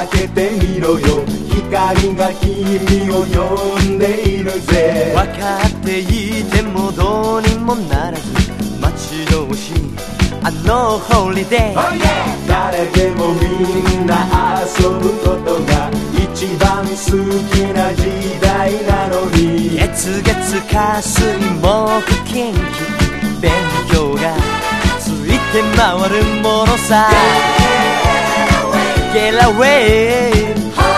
けてみろよ、光が君を呼んでいるぜ。 分かっていてもどうにもならず待ち遠しいあのホリデー、 誰でもみんな遊ぶことが一番好きな時代なのに、 月月火水木金勉強がついて回るものさ。 Get away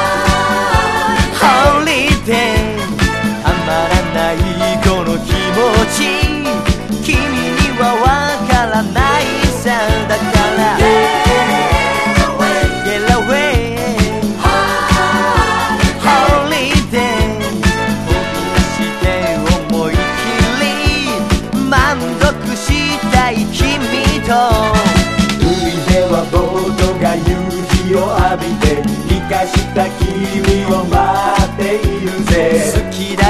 Holiday たまらないこの気持ち君にはわからないさ。だからGet away Holiday 飛び出して思い切り満足したい君と。 海ではボートが夕日を浴びて生かした君を待っているぜ。 好き